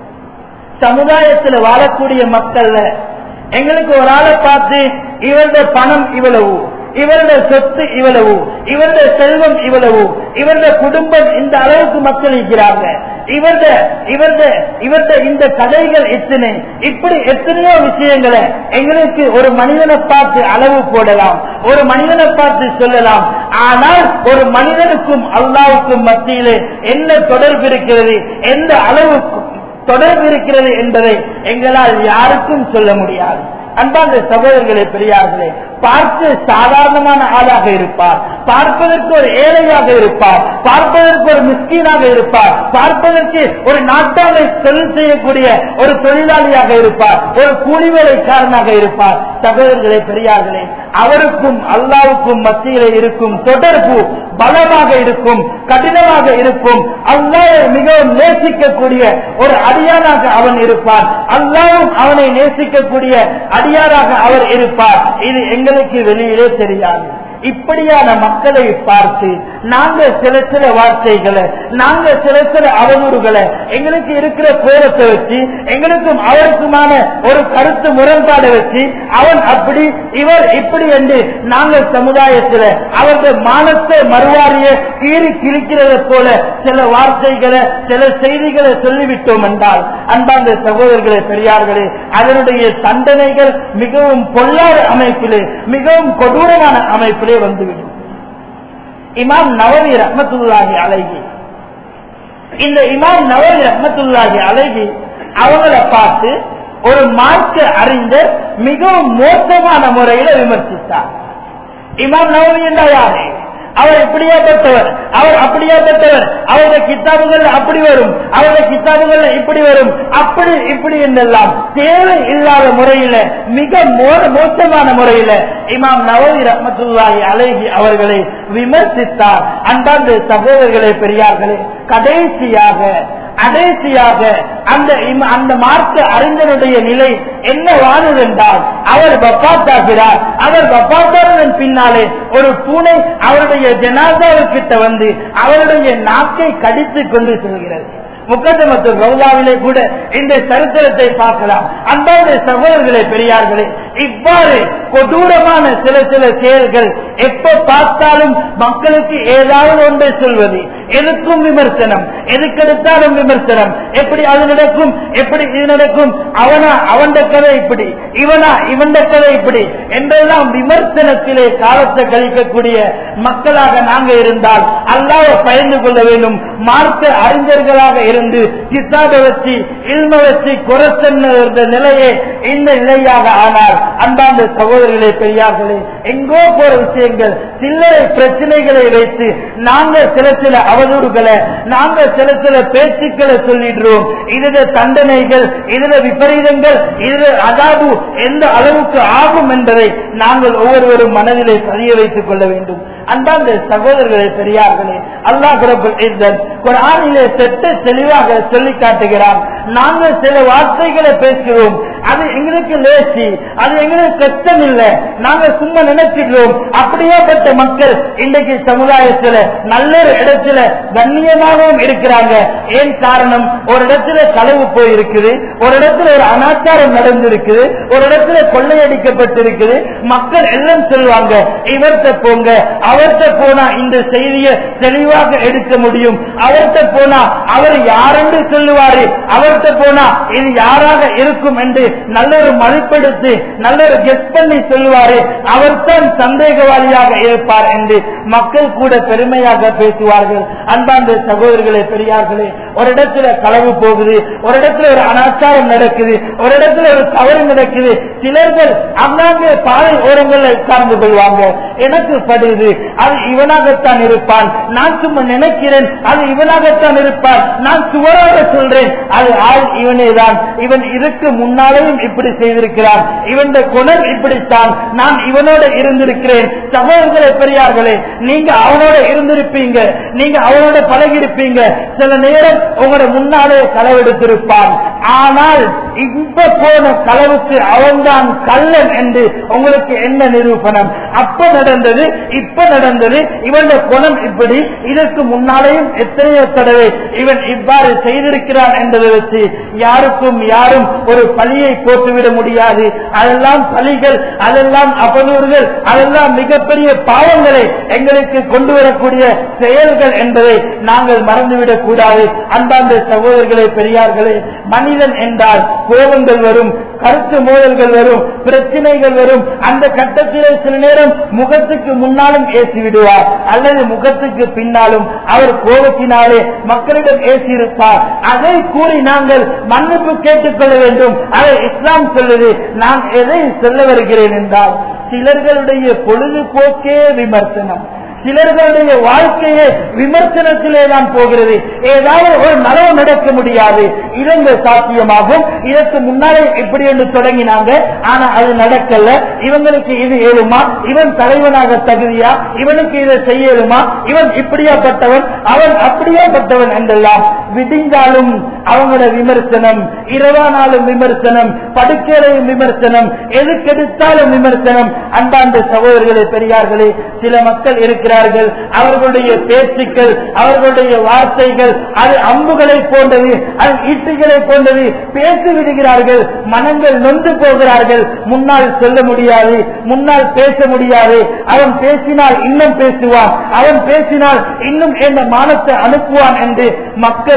சமுதாயத்தில் வாழக்கூடிய மக்கள்ல எங்களுக்கு ஒரு ஆளை பார்த்து இவருடைய பணம் இவ்வளவு, இவருடைய சொத்து இவ்வளவு, இவருடைய செல்வம் இவ்வளவு, இவருடைய குடும்பம் இந்த அளவுக்கு மக்கள் இருக்கிறாங்க, இவருடைய இவருடைய இவருடைய இந்த கதைகள் எத்தனை, இப்படி எத்தனையோ விஷயங்களை எங்களுக்கு ஒரு மனிதனை பார்த்து அளவு போடலாம், ஒரு மனிதனை பார்த்து சொல்லலாம். ஆனால் ஒரு மனிதனுக்கும் அல்லாஹ்வுக்கும் மத்தியிலே என்ன தொடர்பு இருக்கிறது, எந்த அளவுக்கு தொடர்பு இருக்கிறது என்பதை எங்களால் யாருக்கும் சொல்ல முடியாது. அன்பார்ந்த சகோதரர்களே, பெரியார்களே, பார்த்து சாதாரணமான ஆளாக இருப்பார், பார்ப்பதற்கு ஒரு ஏழையாக இருப்பார், பார்ப்பதற்கு ஒரு மிஸ்கீனாக இருப்பார், பார்ப்பதற்கு ஒரு நாட்டாளை தொழில் செய்யக்கூடிய ஒரு தொழிலாளியாக இருப்பார், ஒரு கூலி வேலைக்காரனாக இருப்பார். சகோதரர்களே, பெரியார்களே, அவருக்கும் அல்லாஹ்வுக்கும் மத்தியிலே இருக்கும் தொடர்பு பலமாக இருக்கும், கடினமாக இருக்கும். அல்லாஹ்வை மிகவும் நேசிக்கக்கூடிய ஒரு அடியாராக அவன் இருப்பான், அல்லாஹ்வும் அவனை நேசிக்கக்கூடிய அடியாராக அவர் இருப்பார். இது எங்களுக்கு வெளியிலே தெரியாது. இப்படியான மக்களை பார்த்து நாங்கள் சில சில வார்த்தைகளை, நாங்கள் சில சில அவதூறுகளை, எங்களுக்கு இருக்கிற கோரத்தை வச்சு, எங்களுக்கும் அவருக்குமான ஒரு கருத்து முரண்பாடை வச்சு, அவன் அப்படி இவர் இப்படி என்று நாங்கள் சமுதாயத்தில் அவருடைய மானத்தை மறுவாரிய கீறி கிழிக்கிறத போல சில வார்த்தைகளை, சில செய்திகளை சொல்லிவிட்டோம் என்றால் அன்பார்ந்த சகோதரர்களே, பெரியார்களே, அதனுடைய தண்டனைகள் மிகவும் பொல்லாத அமைப்பிலே, மிகவும் கொடூரமான அமைப்பிலே வந்துவிடும். இமாம் நவவி ரஹ்மத்துல்லாஹி அலைஹி, இந்த இமாம் நவவி ரஹ்மத்துல்லாஹி அலைஹி அவங்களை பார்த்து ஒரு மார்க்க அறிஞர் மிகவும் மோசமான முறையில விமர்சித்தார். இமாம் நவவி என்றால் யாரு? அவர் இப்படியாப்பட்டவர், அவர் அப்படியாப்பட்டவர், அவருடைய கித்தாபுகள் அப்படி வரும், அவருடைய கித்தாபுகள் இப்படி வரும், அப்படி இப்படி என்றெல்லாம் தேவை இல்லாத முறையில மிக மோசமான முறையில இமாம் நவவி ரஹ்மத்துல்லாஹி அலைஹி அவர்களை விமர்சித்தார். அன்பார்ந்த சகோதரர்களே பெரியார்களே, கடைசியாக கடைசியாக அந்த அந்த மார்க்க அறிஞருடைய நிலை என்ன வாழுது என்றால், அவர் வஃபாத்தாகிறார். அவர் வஃபாத்தானதன் பின்னாலே ஒரு பூனை அவருடைய ஜனாசாவுக்கிட்ட வந்து அவருடைய நாக்கை கடித்து கொண்டு செல்கிறது. முக்கத்தமத்து ரவுலாவிலே கூட இந்த சரித்திரத்தை பார்க்கலாம். அன்பார்ந்த சகோதரர்களே பெரியார்களே, இவ்வாறு கொடூரமான சில சில செயல்கள் எப்ப பார்த்தாலும் மக்களுக்கு ஏதாவது ஒன்றை சொல்வது, எதுக்கும் விமர்சனம், எதுக்கெடுத்தாலும் விமர்சனம், எப்படி அது நடக்கும், எப்படி இது நடக்கும், அவனா அவன் கதை இப்படி, இவனா இவன் கதை இப்படி என்றெல்லாம் விமர்சனத்திலே காலத்தை கழிக்கக்கூடிய மக்களாக நாங்க இருந்தால் அல்லாஹ்வை பயந்து கொள்ள வேண்டும். மார்க்க அறிஞர்களாக இருந்து கிதாபை வச்சு இல்ம வச்சு குறை சொன்ன நிலையே இந்த நிலையாக ஆனால், அன்பார்ந்த சகோதரர்களே பெரியார்களே, எங்கோ போற விஷயங்கள் சில்லறை பிரச்சனைகளை வைத்து நாங்கள் சில சில அவதூறுகளை, நாங்கள் சில சில பேச்சுக்களை சொல்லிடுறோம். இதுல தண்டனைகள், இதுல விபரீதங்கள், இதுல அதாபு எந்த அளவுக்கு ஆகும் என்பதை நாங்கள் ஒவ்வொருவரும் மனதிலே பதிய வைத்துக் கொள்ள வேண்டும். அன்பார்ந்த சகோதரர்களே பெரியார்களே, அல்லாஹ் ரப்பல் இஸ்ஸத் குர்ஆனிலே சட்ட தெளிவாக சொல்லி காட்டுகிறார். நாங்கள் சில வார்த்தைகளை பேசுகிறோம், அது எங்களுக்கு லேசி, அது எங்களுக்கு கஷ்டம் இல்லை, நாங்கள் சும்மா நினைச்சிடுறோம். அப்படியேப்பட்ட மக்கள் இன்றைக்கு சமுதாயத்தில் நல்ல இடத்துல கண்ணியமாகவும் இருக்கிறாங்க. ஏன் காரணம்? ஒரு இடத்துல களவு போயிருக்குது, ஒரு இடத்துல ஒரு அனாச்சாரம் நடந்திருக்குது, ஒரு இடத்துல கொள்ளையடிக்கப்பட்டிருக்குது. மக்கள் எல்லாம் சொல்லுவாங்க, இவர்கிட்ட போங்க, அவர்கிட்ட போனா இந்த செய்தியை தெளிவாக எடுக்க முடியும், அவர்கிட்ட போனா அவர் யாரென்று சொல்லுவாரு, அவர்கிட்ட போனா இது யாராக இருக்கும் என்று நல்ல ஒரு மதிப்பெடுத்து நல்ல ஒரு கெஸ் பண்ணி சொல்லுவாரு, அவர்தான் சந்தேகவாதியாக இருப்பார் என்று மக்கள் கூட பெருமையாக பேசுவார்கள். அன்பார்ந்த சகோதரர்களே பெரியார்களே, ஒரு இடத்துல களவு போகுது, ஒரு இடத்துல ஒரு அனாச்சாரம் நடக்குது, ஒரு இடத்துல ஒரு தவறு நடக்குது. சிலர்கள் அங்காங்கே பாதை ஓரங்களில் உட்கார்ந்து கொள்வாங்க. எனக்கு படுது, அது இவனாகத்தான் இருப்பான், நான் சும்மா நினைக்கிறேன் அது இவனாகத்தான் இருப்பான், நான் சுவராக சொல்றேன் அது ஆள் இவனே தான், இவன் இருக்கு முன்னாலேயும் இப்படி செய்திருக்கிறான், இவன் குணம் இப்படித்தான், நான் இவனோட இருந்திருக்கிறேன். சகோதரர்களே பெரியார்களே, நீங்க அவனோட இருந்திருப்பீங்க, நீங்க அவனோட பழகி இருப்பீங்க, சில நேரம் உங்களோட முன்னாலே களவெடுத்திருப்பான். ஆனால் இப்ப போன களவுக்கு அவன்தான் கள்ளன் என்று உங்களுக்கு என்ன நிரூபணம்? அப்ப நடந்தது, இப்ப நடந்தது, இவன் குணம் இப்படி, இதற்கு முன்னாலேயும் எத்தனையோ தடவை இவன் இவ்வாறு செய்திருக்கிறான் என்பதை வச்சு யாருக்கும் யாரும் ஒரு பழியை போட்டுவிட முடியாது. அதெல்லாம் பழிகள், அதெல்லாம் அவதூறுகள், அதெல்லாம் மிகப்பெரிய பாவங்களை எங்களுக்கு கொண்டு வரக்கூடிய செயல்கள் என்பதை நாங்கள் மறந்துவிடக் கூடாது. அன்பார்ந்த சகோதரர்களே பெரியார்களே, மனிதன் என்றால் கோபங்கள் வரும், கருத்து மோதல்கள் வரும், பிரச்சனைகள் வரும். அந்த கட்டத்திலே சில நேரம் முகத்துக்கு முன்னாலும் ஏசி விடுவார், அல்லது முகத்துக்கு பின்னாலும் அவர் கோபத்தினாலே மக்களிடம் ஏசியிருப்பார். அதை கூறி நாங்கள் மன்னிப்பு கேட்டுக்கொள்ள வேண்டும். அதை இஸ்லாம் சொல்லுது. நான் எதை சொல்ல வருகிறேன் என்றால், சிலர்களுடைய பொழுதுபோக்கே விமர்சனம், சிலர்களுடைய வாழ்க்கையே விமர்சனத்திலே தான் போகிறது. ஏதாவது ஒரு நலவு நடக்க முடியாது, இலங்கை சாத்தியமாகும், இதற்கு முன்னாலே இப்படி என்று தொடங்கினாங்க, ஆனா அது நடக்கல, இவங்களுக்கு இது ஏழுமா, இவன் தலைவனாக தகுதியா, இவனுக்கு இதை செய்யலுமா, இவன் இப்படியாப்பட்டவன், அவன் அப்படியாப்பட்டவன் என்றெல்லாம் விடிந்தாலும் அவங்களோட விமர்சனம், இரவானாலும் விமர்சனம், படுக்கையிலையும் விமர்சனம், எதுக்கெடுத்தாலும் விமர்சனம். அன்பார்ந்த சகோதரர்களே பெரியார்களே, சில மக்கள் இருக்கிறார்கள், அவர்களுடைய பேச்சுக்கள், அவர்களுடைய வார்த்தைகள் அது அம்புகளை போன்றது, அது ஈட்டிகளை போன்றது. பேசி விடுகிறார்கள், மனங்கள் நொந்து போகிறார்கள். முன்னால் சொல்ல முடியாது, முன்னால் பேச முடியாது. அவன் பேசினால் இன்னும் பேசுவான், அவன் பேசினால் இன்னும் என்ற மானத்தை அனுப்புவான் என்று மக்கள்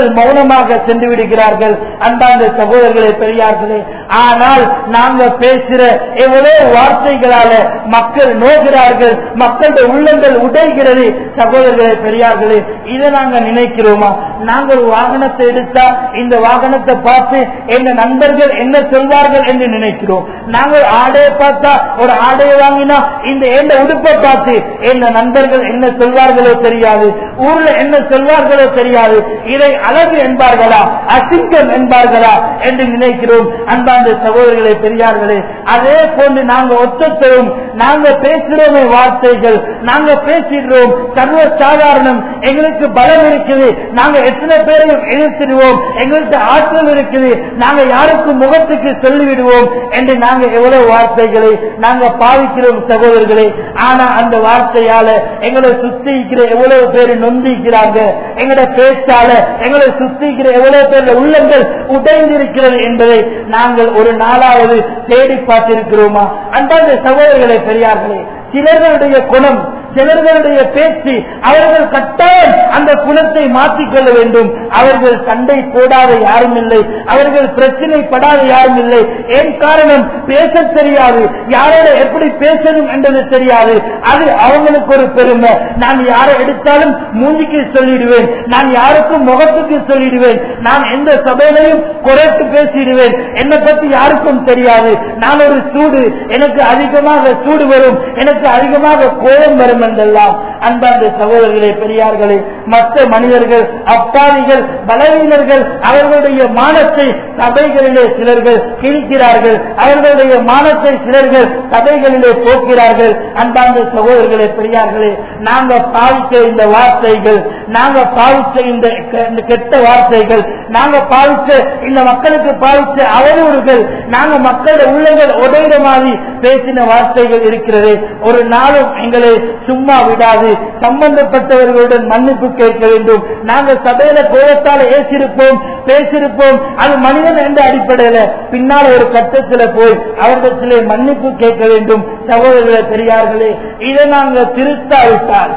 மக்கள் மௌனமாக சென்று விடுகிறார்கள். அன்பார்ந்த சகோதரர்களே, பெரியார்களே, ஆனால் நாங்க பேசுற எவ்வளவு வார்த்தைகளால மக்கள் நோகிறார்கள், மக்களுடைய உள்ளங்கள் உடைகிறது. சகோதரர்களே, பெரியார்களே, இதை நாங்க நினைக்கிறோமா? நாங்கள் வாகனத்தை எடுத்தா இந்த வாகனத்தை பார்த்து எங்க நண்பர்கள் என்ன சொல்வார்கள் என்று நினைக்கிறோம். நாங்கள் ஆடையை பார்த்தா ஒரு ஆடையை வாங்கினா இந்த எந்த உடுப்பை பார்த்து எங்க நண்பர்கள் என்ன சொல்வார்களோ தெரியாது, ஊர்ல என்ன சொல்வார்களோ தெரியாது. இதை அழகு என்பார்களா, அசிங்கம் என்பார்களா என்று நினைக்கிறோம். அன்பார்ந்த சகோதரர்களே, பெரியார்களே, அதே போன்று நாங்க ஒத்தத்தையும் நாங்க பேசுறோமே வார்த்தைகள், நாங்க பேசிடுறோம் சர்வ சாதாரணம். எங்களுக்கு பலம் இருக்குது, நாங்க எத்தனை பேரையும் எதிர்த்திடுவோம், எங்களுக்கு ஆற்றல் இருக்குது, நாங்க யாருக்கும் முகத்துக்கு சொல்லிவிடுவோம் என்று நாங்க எவ்வளவு வார்த்தைகளை நாங்க பாவிக்கிறோம் சகோதரர்களே. ஆனா அந்த வார்த்தையால எங்களை சுத்திக்கிற எவ்வளவு பேர் நொந்திக்கிறாங்க, எங்களோட பேச்சால எங்களை சுத்திக்கிற எவ்வளவு பேர் உள்ளங்கள் உடைந்திருக்கிறது என்பதை நாங்கள் ஒரு நாளாவது தேடி பார்த்திருக்கிறோமா? அன்பார்ந்த சகோதரர்களே, பெரியார்களே, சிலர்களுடைய குணம், சிலர்களுடைய பேச்சு, அவர்கள் கட்டாயம் அந்த குணத்தை மாற்றிக்கொள்ள வேண்டும். அவர்கள் சண்டை போடாத யாரும் இல்லை, அவர்கள் பிரச்சனைப்படாத யாரும் இல்லை. ஏன் காரணம்? பேச தெரியாது, யாரோட எப்படி பேசணும் என்பது தெரியாது. அது அவங்களுக்கு ஒரு பெருமை. நான் யாரை எடுத்தாலும் மூஞ்சிக்கு சொல்லிடுவேன், நான் யாருக்கும் முகத்துக்கு சொல்லிடுவேன், நான் எந்த சபையிலையும் குறைத்து பேசிடுவேன், என்னை பற்றி யாருக்கும் தெரியாது. நான் ஒரு சூடு, எனக்கு அதிகமாக சூடு வரும், எனக்கு அதிகமாக கோபம் வரும் என்றெல்லாம். அன்பார்ந்த சகோதரர்களே, பெரியார்களே, மற்ற மனிதர்கள் அப்பாவிகள், பலவீனர்கள், அவர்களுடைய மானத்தை சபைகளிலே சிலர்கள் கிழிக்கிறார்கள், அவர்களுடைய மானத்தை சிலர்கள் சபைகளிலே போக்கிறார்கள். அன்பார்ந்த சகோதரர்களே, பெரியார்களே, நாங்க பாவித்த இந்த வார்த்தைகள், நாங்க பாவித்த இந்த கெட்ட வார்த்தைகள், நாங்க பாவித்த இந்த மக்களுக்கு பாவித்த அவதூறுகள், நாங்க மக்களுடைய உள்ளங்கள் உடையிற மாதிரி பேசின வார்த்தைகள் இருக்கிறது. ஒரு நாளும் எங்களை சும்மா விடாது. சம்பந்தப்பட்டவர்களுடன் மன்னிப்பு கேட்க வேண்டும். நாங்கள் சபையில கோபத்தால் ஏசிருப்போம், பேசிருப்போம், அது மனிதன் என்ற அடிப்படையில பின்னால் ஒரு கட்டத்தில் போய் அவர்களிடத்திலே மன்னிப்பு கேட்க வேண்டும். சகோதரர்களே, பெரியார்களே, இதை நாங்கள் திருத்தாவிட்டால்,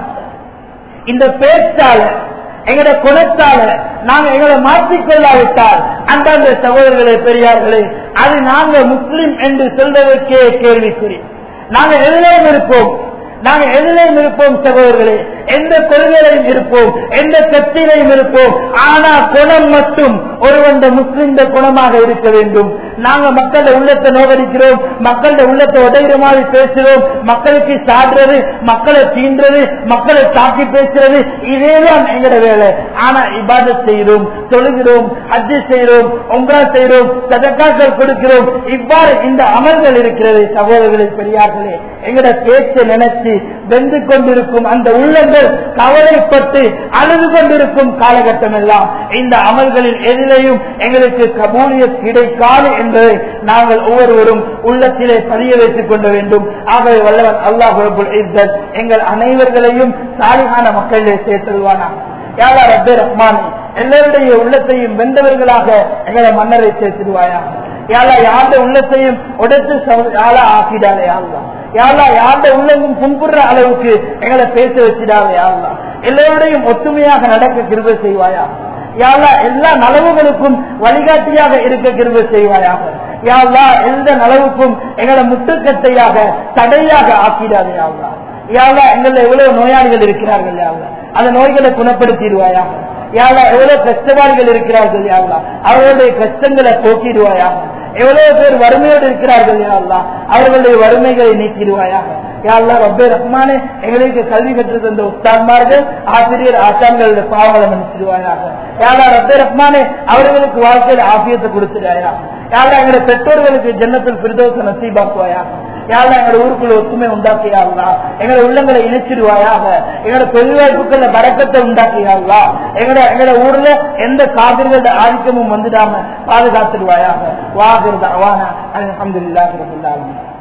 இந்த பேச்சால எங்களோட குணத்தால நாங்க எங்களை மாற்றிக்கொள்ளாவிட்டால், அந்தந்த சகோதரர்களே, பெரியார்களே, அது நாங்க முஸ்லிம் என்று சொல்வதற்கே கேள்விக்குறி. நாங்க எதிலையும் இருப்போம், நாங்க எதிலையும் இருப்போம் சகோதரர்களே, எந்த கொள்கையிலையும் இருப்போம், எந்த கட்சியிலையும் இருப்போம். ஆனா குணம் மட்டும் ஒருவன் முஸ்லிம் குணமாக இருக்க வேண்டும். நாங்க மக்கள உள்ளத்தை நோகடிக்கிறோம், மக்கள உள்ளத்தை உடைகிற மாதிரி பேசுறோம், மக்களுக்கு சாடுறது, மக்களை தீண்டுறது, மக்களை தாக்கி பேசுறது, இதேதான் எங்கட வேலை. ஆனா இபாதத் செய்கிறோம், தொழுகிறோம், ஹஜ் செய்கிறோம், உம்ரா செய்கிறோம், சதகாக்கள் கொடுக்கிறோம். இவ்வாறு இந்த அமல்கள் இருக்கிறது. சகோதரர்களே, பெரியார்களே, எங்கட பேச்சை நினைச்சு வெந்து கொண்டிருக்கும் அந்த உள்ளங்கள் கவலைப்பட்டு அழுது கொண்டிருக்கும் காலகட்டம் எல்லாம் இந்த அமல்களில் எதிலையும் எங்களுக்கு கபூலியத் கிடைக்காது என்பதை நாங்கள் ஒவ்வொருவரும் உள்ளத்திலே பதிய வைத்துக் கொள்ள வேண்டும். ஆகவே வல்லவன் அல்லாஹ் ரப்புல் இஸ்ஸத் எங்கள் அனைவர்களையும் சாலிஹான மக்களிலே சேர்த்தல்வானா. யா ரப்பே ரஹ்மானே, எல்லாருடைய உள்ளத்தையும் வென்றவர்களாக எங்களை மன்னரை சேர்த்திடுவாயா. யாரா யாருடைய உள்ளத்தையும் உடைத்து யாரா ஆக்கிடாதே யாருலா. யாரா யாருடைய உள்ளமும் புண்புற அளவுக்கு எங்களை பேச வச்சிடாதே யாருலா. எல்லோருடையும் ஒத்துமையாக நடக்க கிருபை செய்வாயா. யாரா எல்லா நலவுகளுக்கும் வழிகாட்டியாக இருக்க கிருபை செய்வாயாக. யாரா எந்த நலவுக்கும் எங்களை முட்டுக்கட்டையாக தடையாக ஆக்கிடாதே யாருலா. யாரா எங்களை எவ்வளவு நோயாளிகள் இருக்கிறார்கள் யாருலா, அந்த நோய்களை குணப்படுத்திடுவாயாக. யாரா எவ்வளவு கஷ்டவாளிகள் இருக்கிறார்கள் யாருலா, அவர்களுடைய கஷ்டங்களை போக்கிடுவாயாக. எவ்வளவு பேர் வறுமையோடு இருக்கிறார்கள் யாருலா, அவர்களுடைய வறுமைகளை நீக்கிடுவாயாக. யாருலா ரப்பே ரஹ்மானே, எங்களுக்கு கல்வி கற்று தந்த உஸ்தான்மார்கள், ஆசிரியர் ஆசான்களுடைய பாவங்களை மன்னிச்சிடுவாயாக. யாரா ரப்பே ரஹ்மானே, அவர்களுக்கு வாழ்க்கையில ஆபியத்தை கொடுத்துடுவாயா. யாரா எங்களுடைய பெற்றோர்களுக்கு ஜன்னத்துல் ஃபிர்தௌஸ நசீபாக்குவாயாக. யாரா எங்களோட ஊருக்குள்ள ஒத்துமை உண்டாக்கியாங்களா, எங்களோட உள்ளங்களை இணைச்சிடுவாயாக. எங்களோட பெருவாய்ப்புக்கள பரக்கத்தை உண்டாக்கியாங்களா. எங்களோட எங்களோட ஊர்ல எந்த காவிரிகளோட ஆதிக்கமும் வந்துடாம பாதுகாத்துடுவாயாக. வாகிர் தஅவானா அல்ஹம்துலில்லாஹி ரப்பில் ஆலமீன்.